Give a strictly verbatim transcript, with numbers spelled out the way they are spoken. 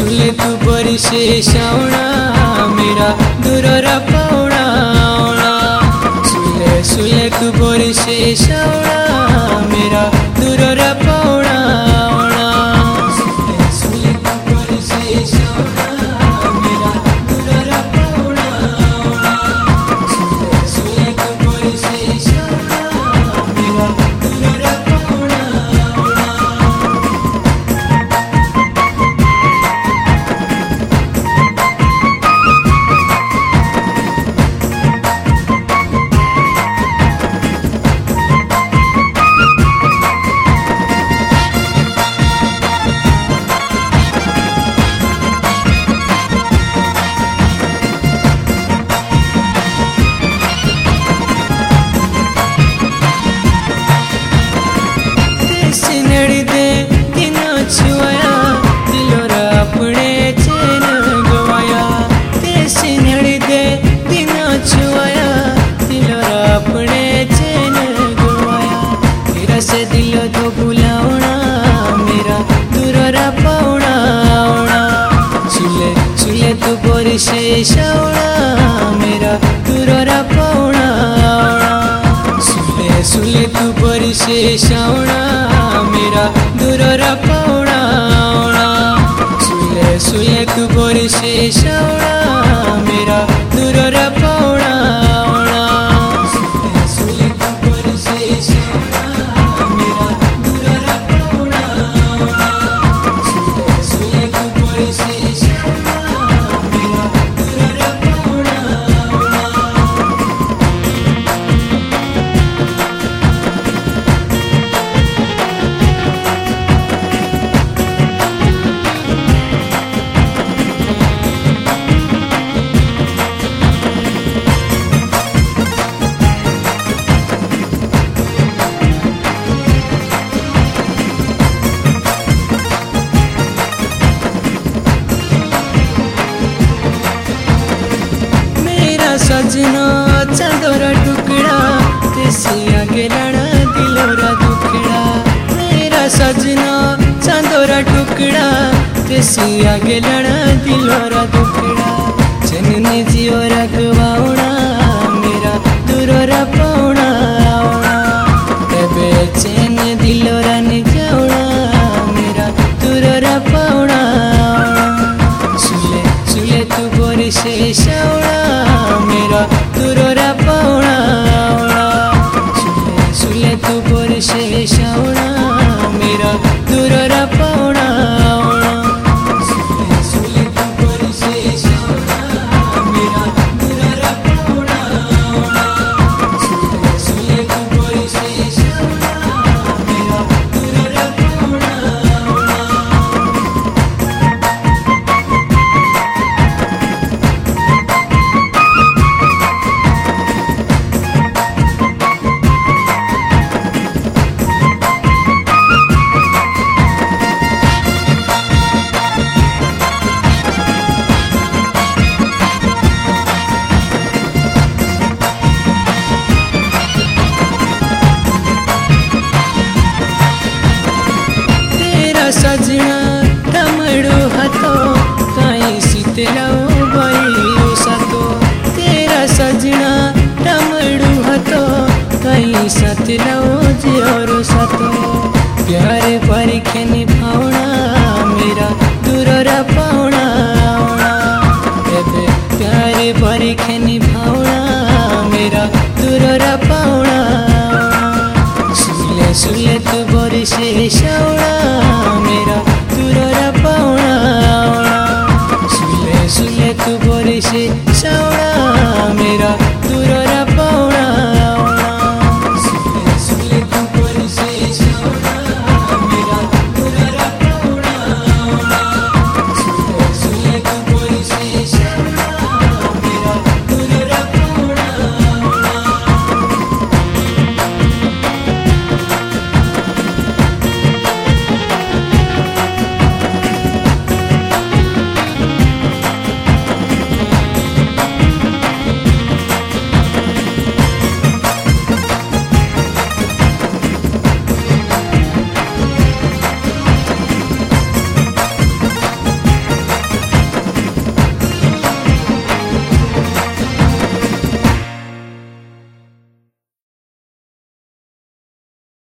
सुले तू परिसे शावणा मेरा दूररा पावणा सुले सुले तू परिसे शावणा मेरा दूररा पावणा सुले सुले तू परिसे शावणा मेरा दूररा पावणा सुले सुले तू परिसे शावणा मेरा दूररा पावणा दिलो तो बुलावना मेरा दूररा पावणा सुले सुले तू परिसे शावणा मेरा दूररा पावणा सुले सुले तू परिसे शावणा मेरा दूररा पावणा सुले सुले तू परिसे शावणा मेरा दूररा पावणा सजना चांदोरा टुकड़ा तेसिया गेलाना दिलोरा दुखड़ा मेरा सजना चांदोरा टुकड़ा तेसिया गेलाना दिलोरा दुखड़ा जननी जियो रखवाउणा मेरा दूररा पावणा तेबे चैन दिलोरा ने जावणा मेरा दूररा पावणा सुले सुले तू परिसे शावणा मेरा दूररा पावणा सुले सुले तू परिसे शावणा मेरा दूररा पावणा सुले सुले तू परिसे शावणा मेरा दूररा पावणा सुले सुले तू परिसे शावणा मेरा दूररा पावणा सजना टमड़ो हतो कहीं सीतलाओ बई सतो तेरा सजना टमड़ो हतो कहीं सतलाओ जियो सतो प्यार परीखे निभावना मेरा दूररा पावणा एबे प्यार परीखे निभावना मेरा दूररा पावणा सुले सुले तू परिसे शावणा मेरा दूररा पावणा सुले सुले तू परिसे